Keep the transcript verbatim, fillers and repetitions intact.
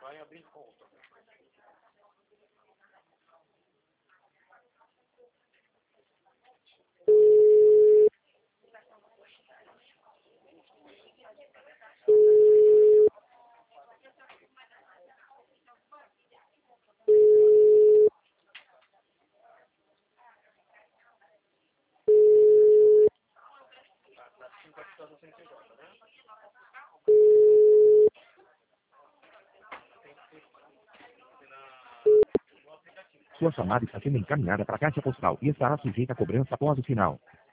Sua chamada está sendo encaminhada para a caixa postal e estará sujeita a cobrança após o sinal.